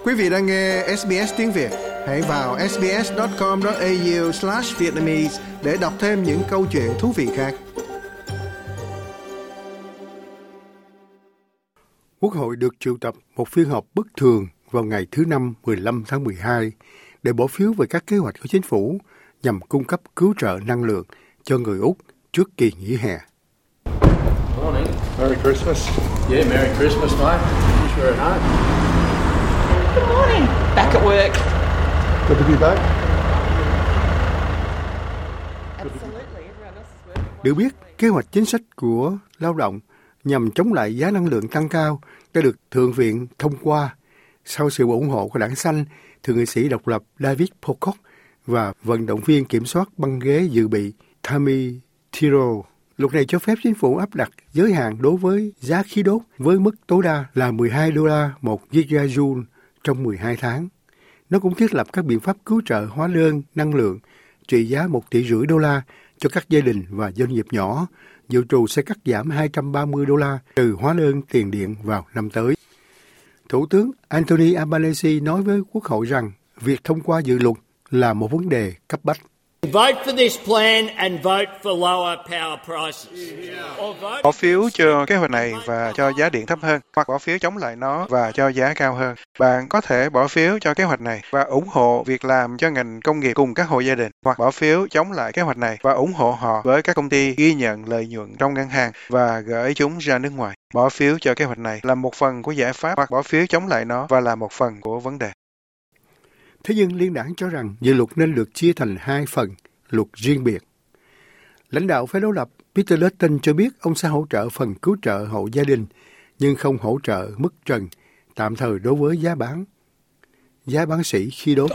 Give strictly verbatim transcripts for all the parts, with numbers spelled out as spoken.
Quý vị đang nghe ét bê ét tiếng Việt. Hãy vào ét bê ét chấm com chấm a u slash vietnamese để đọc thêm những câu chuyện thú vị khác. Quốc hội được triệu tập một phiên họp bất thường vào ngày thứ Năm mười lăm tháng mười hai để bỏ phiếu về các kế hoạch của chính phủ nhằm cung cấp cứu trợ năng lượng cho người Úc trước kỳ nghỉ hè. Morning. Merry Christmas. Yeah, Merry Christmas, mate. You sure at home? Good morning. Back at work. Good to be back. Absolutely. Everyone else is working. Được biết, kế hoạch chính sách của lao động nhằm chống lại giá năng lượng tăng cao đã được Thượng viện thông qua sau sự ủng hộ của Đảng Xanh, Thượng nghị sĩ độc lập David Pocock và vận động viên kiểm soát băng ghế dự bị Tammy Tyrrell. Luật này cho phép chính phủ áp đặt giới hạn đối với giá khí đốt với mức tối đa là mười hai đô la một gigajoule trong mười hai tháng. Nó cũng thiết lập các biện pháp cứu trợ hóa đơn năng lượng trị giá một tỷ rưỡi đô la cho các gia đình và doanh nghiệp nhỏ, dự trù sẽ cắt giảm hai trăm ba mươi đô la từ hóa đơn tiền điện vào năm tới. Thủ tướng Anthony Albanese nói với Quốc hội rằng việc thông qua dự luật là một vấn đề cấp bách. Vote for this plan and vote for lower power prices. Bỏ phiếu cho kế hoạch này và cho giá điện thấp hơn, hoặc bỏ phiếu chống lại nó và cho giá cao hơn. Bạn có thể bỏ phiếu cho kế hoạch này và ủng hộ việc làm cho ngành công nghiệp cùng các hộ gia đình, hoặc bỏ phiếu chống lại kế hoạch này và ủng hộ họ với các công ty ghi nhận lợi nhuận trong ngân hàng và gửi chúng ra nước ngoài. Bỏ phiếu cho kế hoạch này là một phần của giải pháp, hoặc bỏ phiếu chống lại nó và là một phần của vấn đề. Thế nhưng Liên đảng cho rằng dự luật nên được chia thành hai phần, luật riêng biệt. Lãnh đạo phe đối lập Peter Dutton cho biết ông sẽ hỗ trợ phần cứu trợ hộ gia đình, nhưng không hỗ trợ mức trần tạm thời đối với giá bán giá bán sỉ khí đốt.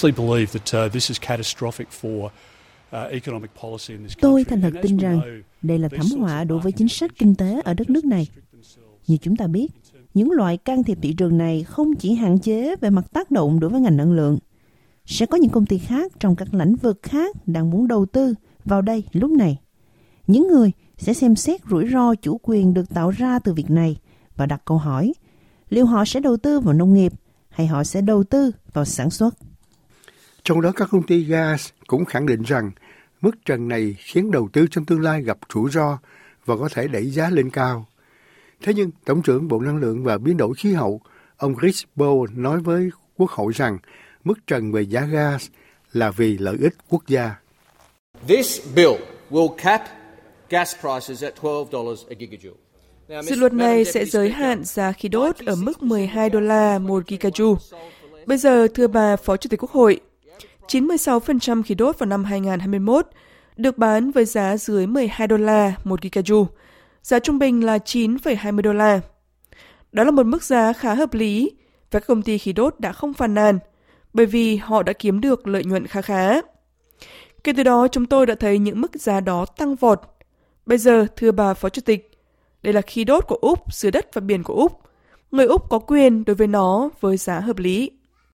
Tôi thành thật tin rằng đây là thảm họa đối với chính sách kinh tế ở đất nước này. Như chúng ta biết, những loại can thiệp thị trường này không chỉ hạn chế về mặt tác động đối với ngành năng lượng. Sẽ có những công ty khác trong các lĩnh vực khác đang muốn đầu tư vào đây lúc này. Những người sẽ xem xét rủi ro chủ quyền được tạo ra từ việc này và đặt câu hỏi, liệu họ sẽ đầu tư vào nông nghiệp hay họ sẽ đầu tư vào sản xuất. Trong đó các công ty gas cũng khẳng định rằng mức trần này khiến đầu tư trong tương lai gặp rủi ro và có thể đẩy giá lên cao. Thế nhưng Tổng trưởng Bộ Năng lượng và Biến đổi khí hậu, ông Chris Bowen nói với Quốc hội rằng mức trần về giá gas là vì lợi ích quốc gia. This bill will cap gas prices at twelve dollars a gigajoule. Dự luật này sẽ giới hạn giá khí đốt ở mức mười hai đô la một gigajoule. Bây giờ, thưa bà Phó Chủ tịch Quốc hội, chín mươi sáu phần trăm khí đốt vào năm hai không hai mốt được bán với giá dưới mười hai đô la một gigajoule. Giá trung bình là chín phẩy hai mươi đô la. Đó là một mức giá khá hợp lý và các công ty khí đốt đã không phàn nàn bởi vì họ đã kiếm được lợi nhuận khá khá. Kể từ đó, chúng tôi đã thấy những mức giá đó tăng vọt. Bây giờ, thưa bà Phó Chủ tịch, đây là khí đốt của Úc, dưới đất và biển của Úc. Người Úc có quyền đối với nó với giá hợp lý.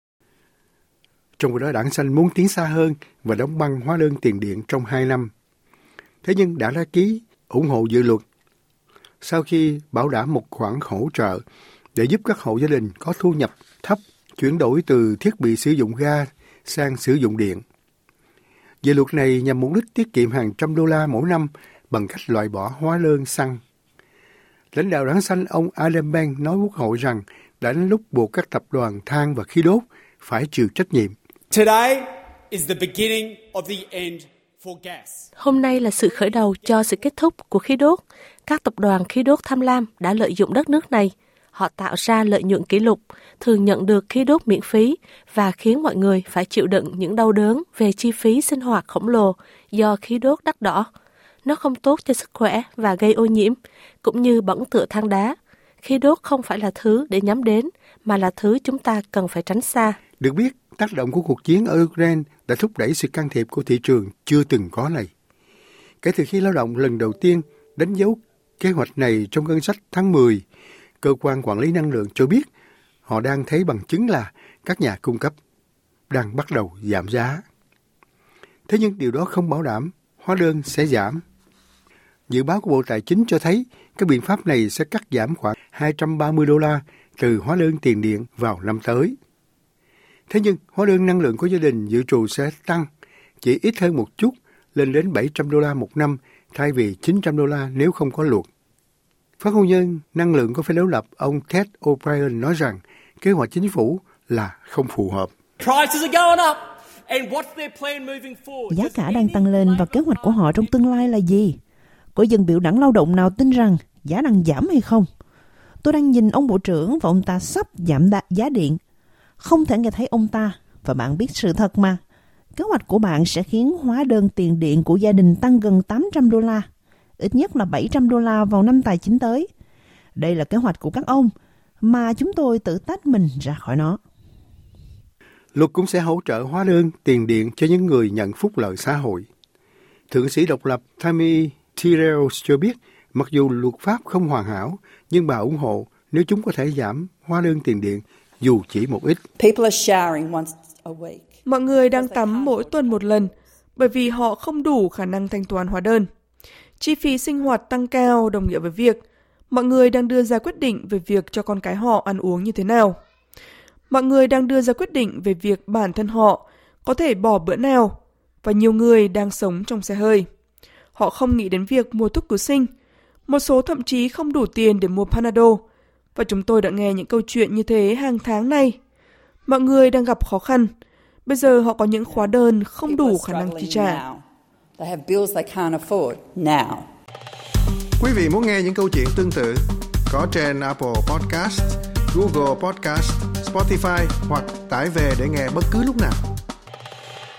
Trong khi đó, Đảng Xanh muốn tiến xa hơn và đóng băng hóa đơn tiền điện trong hai năm. Thế nhưng đã ra ký ủng hộ dự luật sau khi bảo đảm một khoản hỗ trợ để giúp các hộ gia đình có thu nhập thấp chuyển đổi từ thiết bị sử dụng ga sang sử dụng điện. Dự luật này nhằm mục đích tiết kiệm hàng trăm đô la mỗi năm bằng cách loại bỏ hóa đơn xăng. Lãnh đạo Đảng Xanh ông Adam Bank nói Quốc hội rằng đã đến lúc buộc các tập đoàn than và khí đốt phải chịu trách nhiệm. Today is the beginning of the end for gas. Hôm nay là sự khởi đầu cho sự kết thúc của khí đốt. Các tập đoàn khí đốt tham lam đã lợi dụng đất nước này. Họ tạo ra lợi nhuận kỷ lục, thường nhận được khí đốt miễn phí và khiến mọi người phải chịu đựng những đau đớn về chi phí sinh hoạt khổng lồ do khí đốt đắt đỏ. Nó không tốt cho sức khỏe và gây ô nhiễm, cũng như bẩn tựa than đá. Khí đốt không phải là thứ để nhắm đến, mà là thứ chúng ta cần phải tránh xa. Được biết, tác động của cuộc chiến ở Ukraine đã thúc đẩy sự can thiệp của thị trường chưa từng có này. Kể từ khi lao động lần đầu tiên đánh dấu kế hoạch này trong ngân sách tháng mười, Cơ quan Quản lý Năng lượng cho biết họ đang thấy bằng chứng là các nhà cung cấp đang bắt đầu giảm giá. Thế nhưng điều đó không bảo đảm hóa đơn sẽ giảm. Dự báo của Bộ Tài chính cho thấy các biện pháp này sẽ cắt giảm khoảng hai trăm ba mươi đô la từ hóa đơn tiền điện vào năm tới. Thế nhưng hóa đơn năng lượng của gia đình dự trù sẽ tăng, chỉ ít hơn một chút, lên đến bảy trăm đô la một năm thay vì chín trăm đô la nếu không có luật. Phát ngôn nhân năng lượng của phe đối lập ông Ted O'Brien nói rằng kế hoạch chính phủ là không phù hợp. Giá cả đang tăng lên và kế hoạch của họ trong tương lai là gì? Có dân biểu đảng lao động nào tin rằng giá đang giảm hay không? Tôi đang nhìn ông bộ trưởng và ông ta sắp giảm giá điện. Không thể nghe thấy ông ta, và bạn biết sự thật mà. Kế hoạch của bạn sẽ khiến hóa đơn tiền điện của gia đình tăng gần tám trăm đô la, ít nhất là bảy trăm đô la vào năm tài chính tới. Đây là kế hoạch của các ông, mà chúng tôi tự tách mình ra khỏi nó. Luật cũng sẽ hỗ trợ hóa đơn tiền điện cho những người nhận phúc lợi xã hội. Thượng sĩ độc lập Tammy Tyrrell cho biết, mặc dù luật pháp không hoàn hảo, nhưng bà ủng hộ nếu chúng có thể giảm hóa đơn tiền điện dù chỉ một ít. Mọi người đang tắm mỗi tuần một lần bởi vì họ không đủ khả năng thanh toán hóa đơn. Chi phí sinh hoạt tăng cao đồng nghĩa với việc mọi người đang đưa ra quyết định về việc cho con cái họ ăn uống như thế nào. Mọi người đang đưa ra quyết định về việc bản thân họ có thể bỏ bữa nào, và nhiều người đang sống trong xe hơi. Họ không nghĩ đến việc mua thuốc cứu sinh. Một số thậm chí không đủ tiền để mua Panadol. Và chúng tôi đã nghe những câu chuyện như thế hàng tháng nay. Mọi người đang gặp khó khăn. Bây giờ họ có những hóa đơn không đủ khả năng chi trả. Quý vị muốn nghe những câu chuyện tương tự có trên Apple Podcast, Google Podcast, Spotify hoặc tải về để nghe bất cứ lúc nào.